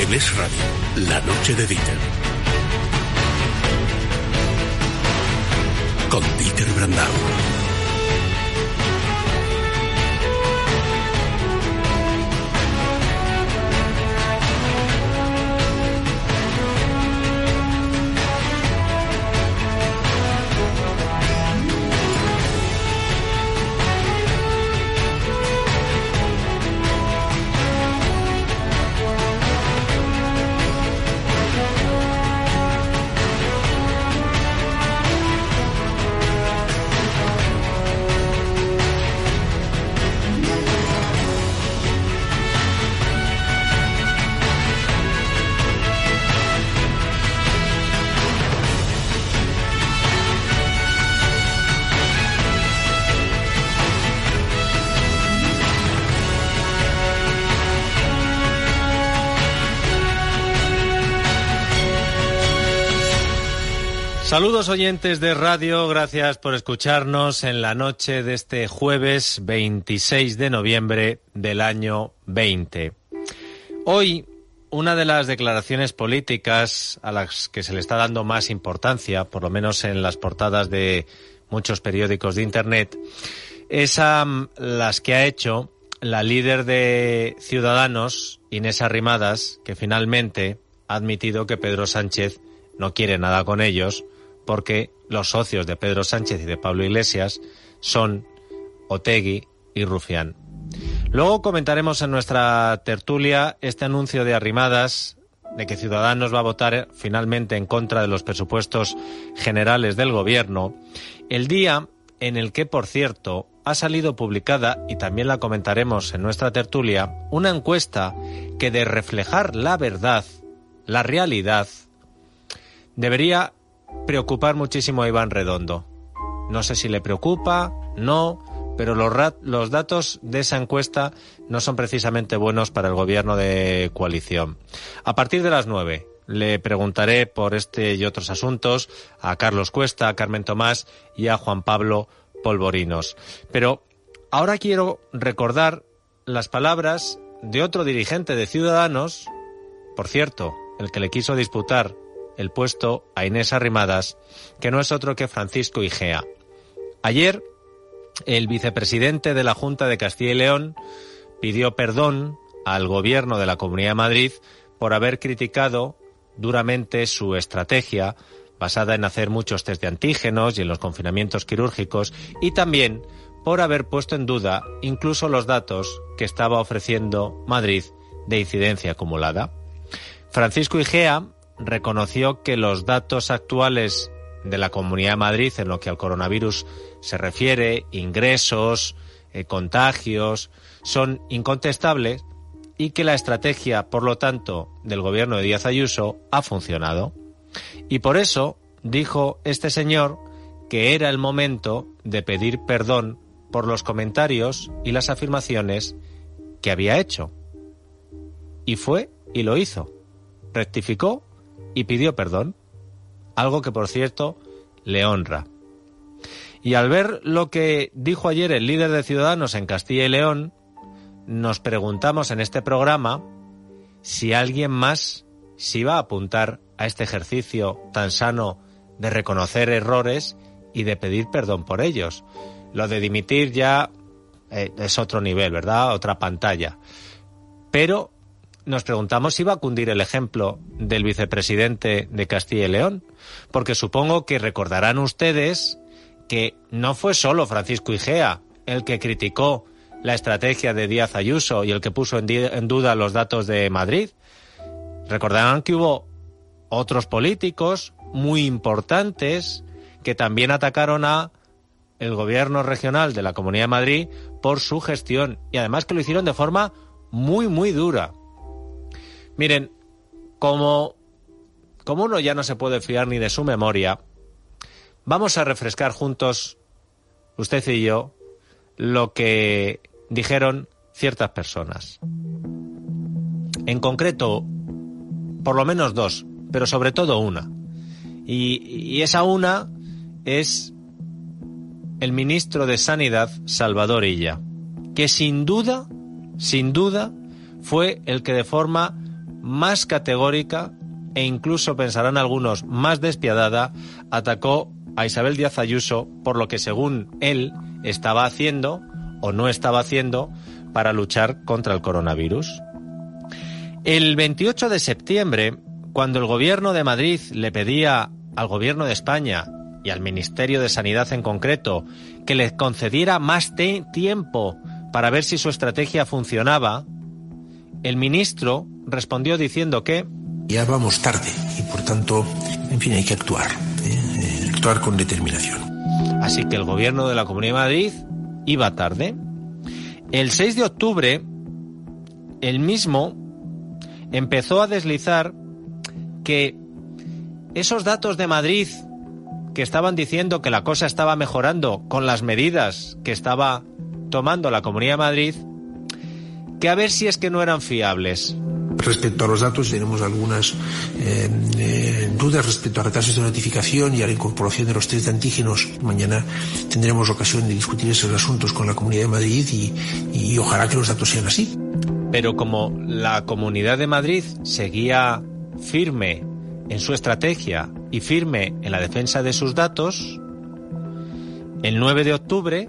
En Es Radio, la noche de Dieter. Con Dieter Brandau. Saludos oyentes de radio, gracias por escucharnos en la noche de este jueves 26 de noviembre del año 20. Hoy, una de las declaraciones políticas a las que se le está dando más importancia, por lo menos en las portadas de muchos periódicos de Internet, es a las que ha hecho la líder de Ciudadanos, Inés Arrimadas, que finalmente ha admitido que Pedro Sánchez no quiere nada con ellos, porque los socios de Pedro Sánchez y de Pablo Iglesias son Otegi y Rufián. Luego comentaremos en nuestra tertulia este anuncio de Arrimadas de que Ciudadanos va a votar finalmente en contra de los presupuestos generales del Gobierno, el día en el que, por cierto, ha salido publicada, y también la comentaremos en nuestra tertulia, una encuesta que, de reflejar la verdad, la realidad, debería preocupar muchísimo a Iván Redondo. No sé si le preocupa, no, pero los datos de esa encuesta no son precisamente buenos para el gobierno de coalición. A partir de las 9 le preguntaré por este y otros asuntos a Carlos Cuesta, a Carmen Tomás y a Juan Pablo Polvorinos. Pero ahora quiero recordar las palabras de otro dirigente de Ciudadanos, por cierto, el que le quiso disputar el puesto a Inés Arrimadas, que no es otro que Francisco Igea. Ayer, el vicepresidente de la Junta de Castilla y León pidió perdón al gobierno de la Comunidad de Madrid por haber criticado duramente su estrategia basada en hacer muchos test de antígenos y en los confinamientos quirúrgicos, y también por haber puesto en duda incluso los datos que estaba ofreciendo Madrid de incidencia acumulada. Francisco Igea reconoció que los datos actuales de la Comunidad de Madrid en lo que al coronavirus se refiere, ingresos, contagios, son incontestables y que la estrategia, por lo tanto, del gobierno de Díaz Ayuso ha funcionado. Y por eso dijo este señor que era el momento de pedir perdón por los comentarios y las afirmaciones que había hecho. Y fue y lo hizo. Rectificó y pidió perdón, algo que, por cierto, le honra. Y al ver lo que dijo ayer el líder de Ciudadanos en Castilla y León, nos preguntamos en este programa si alguien más se iba a apuntar a este ejercicio tan sano de reconocer errores y de pedir perdón por ellos. Lo de dimitir ya es otro nivel, ¿verdad? Otra pantalla. Pero nos preguntamos si va a cundir el ejemplo del vicepresidente de Castilla y León, porque supongo que recordarán ustedes que no fue solo Francisco Igea el que criticó la estrategia de Díaz Ayuso y el que puso en duda los datos de Madrid. Recordarán que hubo otros políticos muy importantes que también atacaron a el gobierno regional de la Comunidad de Madrid por su gestión, y además que lo hicieron de forma muy, muy dura. Miren, como uno ya no se puede fiar ni de su memoria, vamos a refrescar juntos, usted y yo, lo que dijeron ciertas personas. En concreto, por lo menos dos, pero sobre todo una. Y esa una es el ministro de Sanidad, Salvador Illa, que sin duda, fue el que de forma más categórica e incluso, pensarán algunos, más despiadada, atacó a Isabel Díaz Ayuso por lo que, según él, estaba haciendo o no estaba haciendo para luchar contra el coronavirus. El 28 de septiembre, cuando el Gobierno de Madrid le pedía al Gobierno de España y al Ministerio de Sanidad en concreto que les concediera más tiempo para ver si su estrategia funcionaba, el ministro respondió diciendo que ya vamos tarde y, por tanto, en fin, hay que actuar con determinación. Así que el Gobierno de la Comunidad de Madrid iba tarde. El 6 de octubre, el mismo empezó a deslizar que esos datos de Madrid que estaban diciendo que la cosa estaba mejorando con las medidas que estaba tomando la Comunidad de Madrid, que a ver si es que no eran fiables. Respecto a los datos, tenemos algunas dudas respecto a retrasos de notificación y a la incorporación de los test de antígenos. Mañana tendremos ocasión de discutir esos asuntos con la Comunidad de Madrid y ojalá que los datos sean así. Pero como la Comunidad de Madrid seguía firme en su estrategia y firme en la defensa de sus datos, el 9 de octubre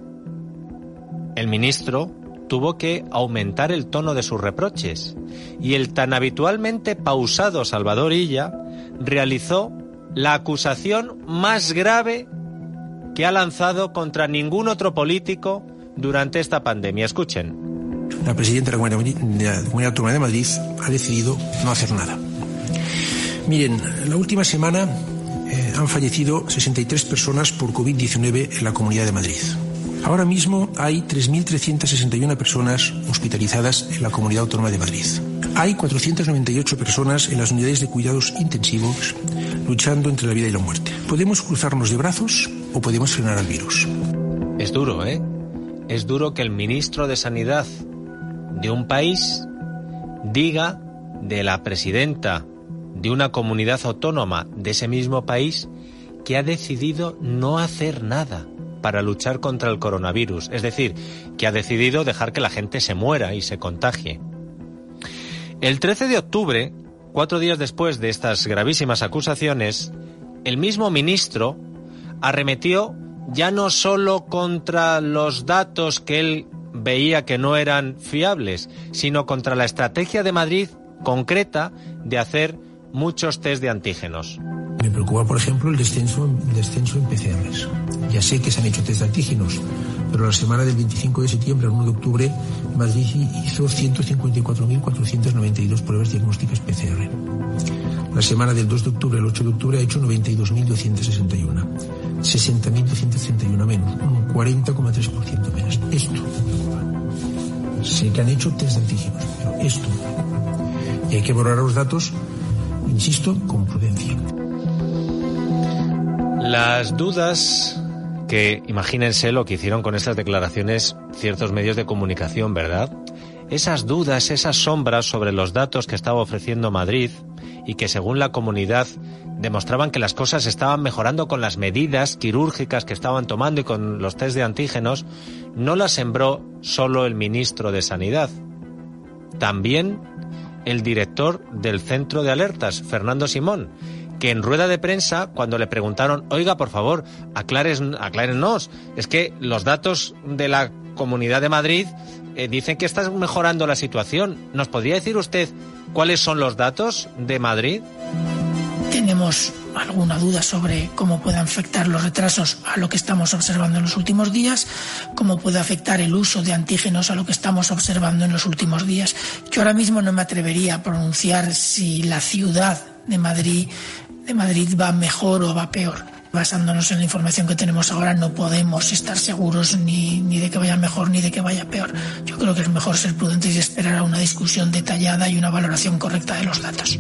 el ministro tuvo que aumentar el tono de sus reproches y el tan habitualmente pausado Salvador Illa realizó la acusación más grave que ha lanzado contra ningún otro político durante esta pandemia. Escuchen. La presidenta de la Comunidad Autónoma de Madrid ha decidido no hacer nada. Miren, la última semana han fallecido 63 personas por COVID-19 en la Comunidad de Madrid. Ahora mismo hay 3.361 personas hospitalizadas en la Comunidad Autónoma de Madrid. Hay 498 personas en las unidades de cuidados intensivos luchando entre la vida y la muerte. Podemos cruzarnos de brazos o podemos frenar al virus. Es duro, ¿eh? Es duro que el ministro de Sanidad de un país diga de la presidenta de una comunidad autónoma de ese mismo país que ha decidido no hacer nada para luchar contra el coronavirus, es decir, que ha decidido dejar que la gente se muera y se contagie. El 13 de octubre, 4 días después de estas gravísimas acusaciones, el mismo ministro arremetió ya no solo contra los datos que él veía que no eran fiables, sino contra la estrategia de Madrid concreta de hacer muchos test de antígenos. Me preocupa, por ejemplo, el descenso en PCRs. Ya sé que se han hecho test de antígenos, pero la semana del 25 de septiembre al 1 de octubre, Madrid hizo 154.492 pruebas diagnósticas PCR. La semana del 2 de octubre al 8 de octubre ha hecho 92.261. 60.231 menos, un 40,3% menos. Esto. Sé que han hecho test de antígenos, pero esto. Y hay que valorar los datos, insisto, con prudencia. Las dudas que, imagínense lo que hicieron con estas declaraciones ciertos medios de comunicación, ¿verdad? Esas dudas, esas sombras sobre los datos que estaba ofreciendo Madrid y que, según la comunidad, demostraban que las cosas estaban mejorando con las medidas quirúrgicas que estaban tomando y con los test de antígenos, no las sembró solo el ministro de Sanidad. También el director del Centro de Alertas, Fernando Simón, que en rueda de prensa, cuando le preguntaron, oiga, por favor, aclárenos, es que los datos de la Comunidad de Madrid dicen que está mejorando la situación. ¿Nos podría decir usted cuáles son los datos de Madrid? Tenemos alguna duda sobre cómo pueden afectar los retrasos a lo que estamos observando en los últimos días, cómo puede afectar el uso de antígenos a lo que estamos observando en los últimos días. Yo ahora mismo no me atrevería a pronunciar si la ciudad de Madrid va mejor o va peor. Basándonos en la información que tenemos ahora, no podemos estar seguros ni de que vaya mejor ni de que vaya peor. Yo creo que es mejor ser prudentes y esperar a una discusión detallada y una valoración correcta de los datos.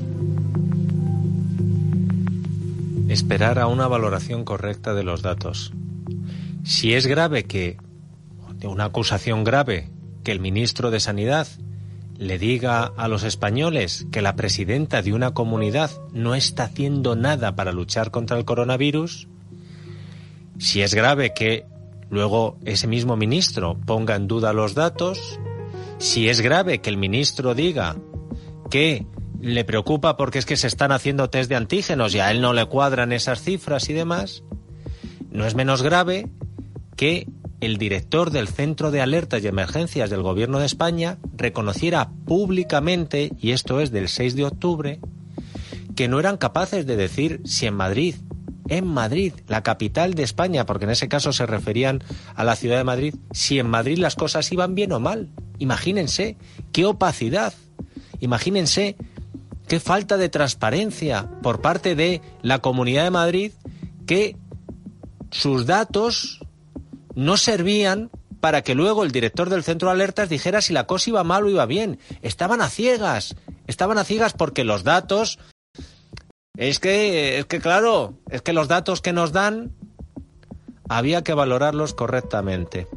Esperar a una valoración correcta de los datos. Si es grave una acusación grave, que el ministro de Sanidad le diga a los españoles que la presidenta de una comunidad no está haciendo nada para luchar contra el coronavirus, si es grave que luego ese mismo ministro ponga en duda los datos, si es grave que el ministro diga que le preocupa porque es que se están haciendo test de antígenos y a él no le cuadran esas cifras y demás, no es menos grave que el director del Centro de Alertas y Emergencias del Gobierno de España reconociera públicamente, y esto es del 6 de octubre, que no eran capaces de decir si en Madrid, la capital de España, porque en ese caso se referían a la ciudad de Madrid, si en Madrid las cosas iban bien o mal. Imagínense qué opacidad, imagínense qué falta de transparencia por parte de la Comunidad de Madrid, que sus datos no servían para que luego el director del centro de alertas dijera si la cosa iba mal o iba bien. Estaban a ciegas porque los datos... Es que los datos que nos dan había que valorarlos correctamente.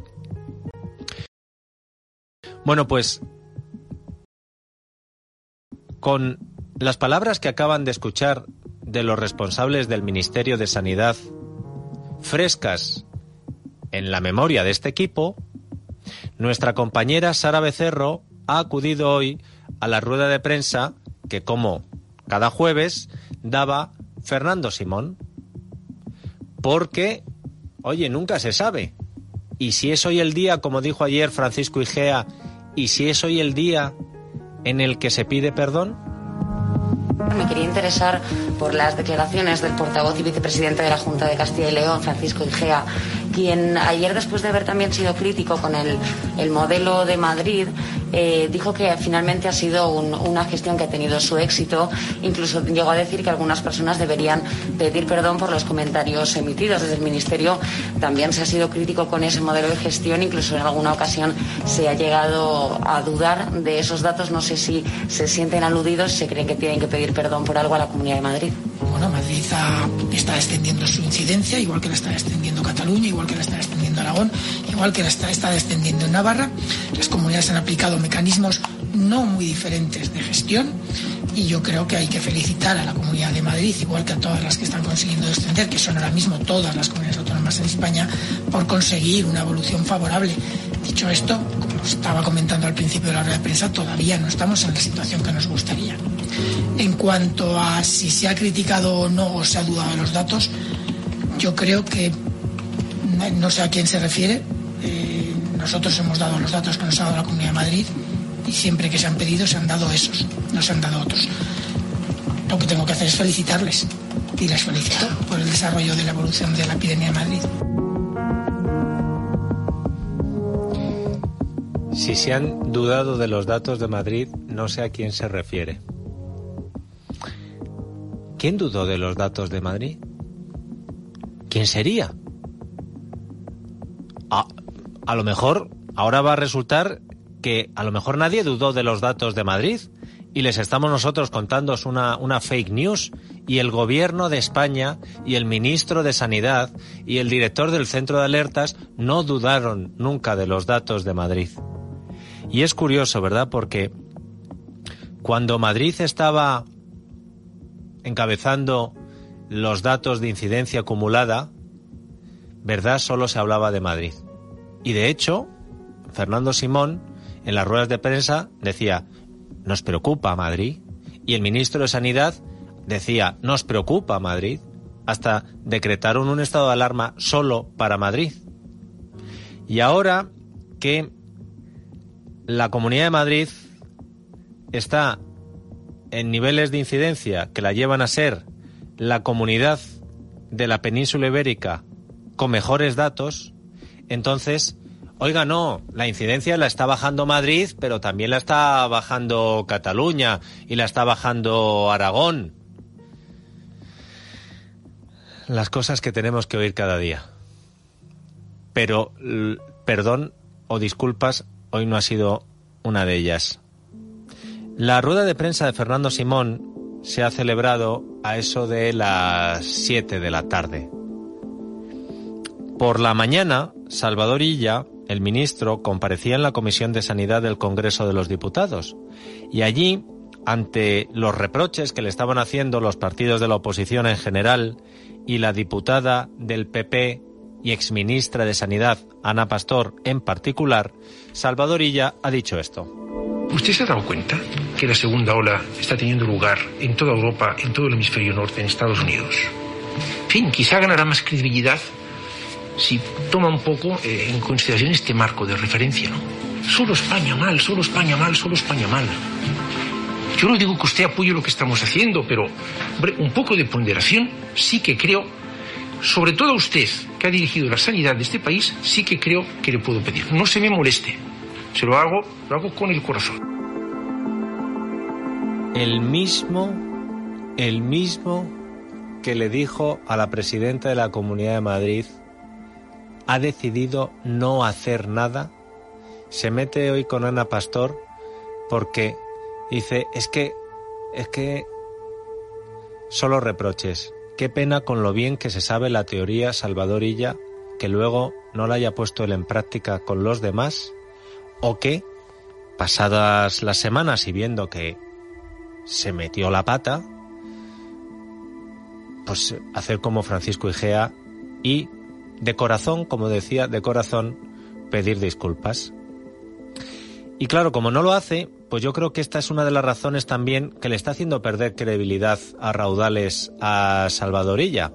Bueno, pues con las palabras que acaban de escuchar de los responsables del Ministerio de Sanidad frescas en la memoria de este equipo, nuestra compañera Sara Becerro ha acudido hoy a la rueda de prensa que, como cada jueves, daba Fernando Simón, porque, oye, nunca se sabe. Y si es hoy el día, como dijo ayer Francisco Igea, y si es hoy el día en el que se pide perdón. Me quería interesar por las declaraciones del portavoz y vicepresidente de la Junta de Castilla y León, Francisco Igea, quien ayer, después de haber también sido crítico con el modelo de Madrid, dijo que finalmente ha sido una gestión que ha tenido su éxito. Incluso llegó a decir que algunas personas deberían pedir perdón por los comentarios emitidos. Desde el Ministerio también se ha sido crítico con ese modelo de gestión. Incluso en alguna ocasión se ha llegado a dudar de esos datos. No sé si se sienten aludidos, si se creen que tienen que pedir perdón por algo a la Comunidad de Madrid. Bueno, Madrid está extendiendo su incidencia, igual que la está extendiendo Cataluña, igual que la está extendiendo Aragón, igual que la está extendiendo en Navarra. Las comunidades han aplicado mecanismos no muy diferentes de gestión y yo creo que hay que felicitar a la Comunidad de Madrid, igual que a todas las que están consiguiendo descender, que son ahora mismo todas las comunidades autónomas en España, por conseguir una evolución favorable. Dicho esto, como estaba comentando al principio de la rueda de prensa, todavía no estamos en la situación que nos gustaría. En cuanto a si se ha criticado o no, o se ha dudado de los datos, yo creo que no sé a quién se refiere. Nosotros hemos dado los datos que nos ha dado la Comunidad de Madrid y siempre que se han pedido se han dado esos, no se han dado otros. Lo que tengo que hacer es felicitarles y les felicito por el desarrollo de la evolución de la epidemia de Madrid. Si se han dudado de los datos de Madrid, no sé a quién se refiere. ¿Quién dudó de los datos de Madrid? ¿Quién sería? A lo mejor ahora va a resultar que a lo mejor nadie dudó de los datos de Madrid y les estamos nosotros contando una fake news, y el Gobierno de España y el ministro de Sanidad y el director del Centro de Alertas no dudaron nunca de los datos de Madrid. Y es curioso, ¿verdad? Porque cuando Madrid estaba encabezando los datos de incidencia acumulada, ¿verdad? Solo se hablaba de Madrid. Y de hecho, Fernando Simón, en las ruedas de prensa, decía, nos preocupa Madrid. Y el ministro de Sanidad decía, nos preocupa Madrid. Hasta decretaron un estado de alarma solo para Madrid. Y ahora que la Comunidad de Madrid está en niveles de incidencia que la llevan a ser la comunidad de la península ibérica con mejores datos, entonces, oiga, no, la incidencia la está bajando Madrid, pero también la está bajando Cataluña y la está bajando Aragón. Las cosas que tenemos que oír cada día. Pero, perdón o disculpas, hoy no ha sido una de ellas. La rueda de prensa de Fernando Simón se ha celebrado a eso de las 7 de la tarde. Por la mañana, Salvador Illa, el ministro, comparecía en la Comisión de Sanidad del Congreso de los Diputados. Y allí, ante los reproches que le estaban haciendo los partidos de la oposición en general y la diputada del PP y exministra de Sanidad, Ana Pastor, en particular, Salvador Illa ha dicho esto. ¿Usted se ha dado cuenta que la segunda ola está teniendo lugar en toda Europa, en todo el hemisferio norte, en Estados Unidos. En fin, quizá ganará más credibilidad si toma un poco en consideración este marco de referencia, ¿no? Solo España mal, solo España mal, solo España mal. Yo no digo que usted apoye lo que estamos haciendo, pero, hombre, un poco de ponderación sí que creo, sobre todo a usted, que ha dirigido la sanidad de este país, sí que creo que le puedo pedir. No se me moleste, se lo hago con el corazón. El mismo que le dijo a la presidenta de la Comunidad de Madrid, ha decidido no hacer nada, se mete hoy con Ana Pastor porque dice, es que solo reproches. Qué pena con lo bien que se sabe la teoría Salvador Illa, que luego no la haya puesto él en práctica con los demás, o que, pasadas las semanas y viendo que se metió la pata, pues hacer como Francisco Igea y de corazón, como decía, de corazón pedir disculpas. Y claro, como no lo hace, pues yo creo que esta es una de las razones también que le está haciendo perder credibilidad a raudales a Salvador Illa.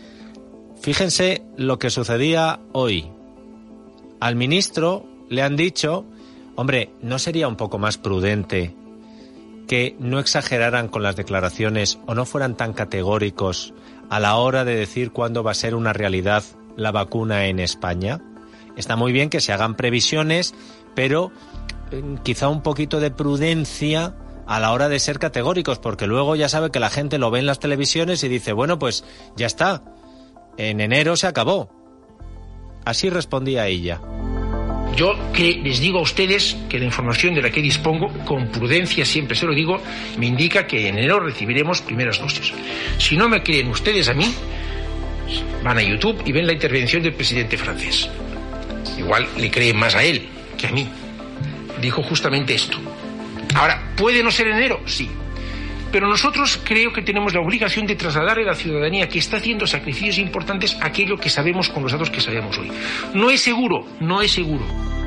Fíjense lo que sucedía hoy. Al ministro le han dicho, hombre, ¿no sería un poco más prudente que no exageraran con las declaraciones o no fueran tan categóricos a la hora de decir cuándo va a ser una realidad la vacuna en España? Está muy bien que se hagan previsiones, pero quizá un poquito de prudencia a la hora de ser categóricos, porque luego ya sabe que la gente lo ve en las televisiones y dice, bueno, pues ya está, en enero se acabó. Así respondía ella. Yo que les digo a ustedes que la información de la que dispongo, con prudencia siempre se lo digo, me indica que en enero recibiremos primeras dosis. Si no me creen ustedes a mí, van a YouTube y ven la intervención del presidente francés. Igual le creen más a él que a mí. Dijo justamente esto. Ahora, ¿puede no ser enero? Sí. Pero nosotros creo que tenemos la obligación de trasladarle a la ciudadanía que está haciendo sacrificios importantes aquello que sabemos con los datos que sabemos hoy. No es seguro, no es seguro.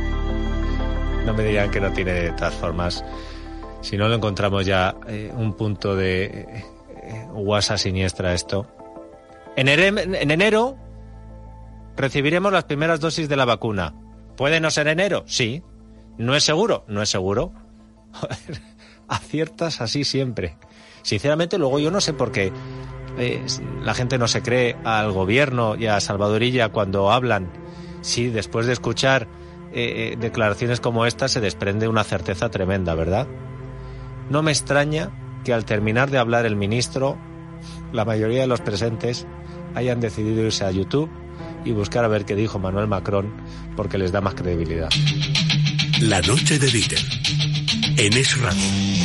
No me digan que no tiene de todas formas. Si no lo encontramos ya un punto de guasa siniestra esto. En enero recibiremos las primeras dosis de la vacuna. ¿Puede no ser enero? Sí. ¿No es seguro? No es seguro. Joder, aciertas así siempre. Sinceramente, luego yo no sé por qué la gente no se cree al gobierno y a Salvador Illa cuando hablan. Sí, después de escuchar declaraciones como esta se desprende una certeza tremenda, ¿verdad? No me extraña que al terminar de hablar el ministro, la mayoría de los presentes hayan decidido irse a YouTube y buscar a ver qué dijo Manuel Macron, porque les da más credibilidad. La noche de Dieter, en Es Radio.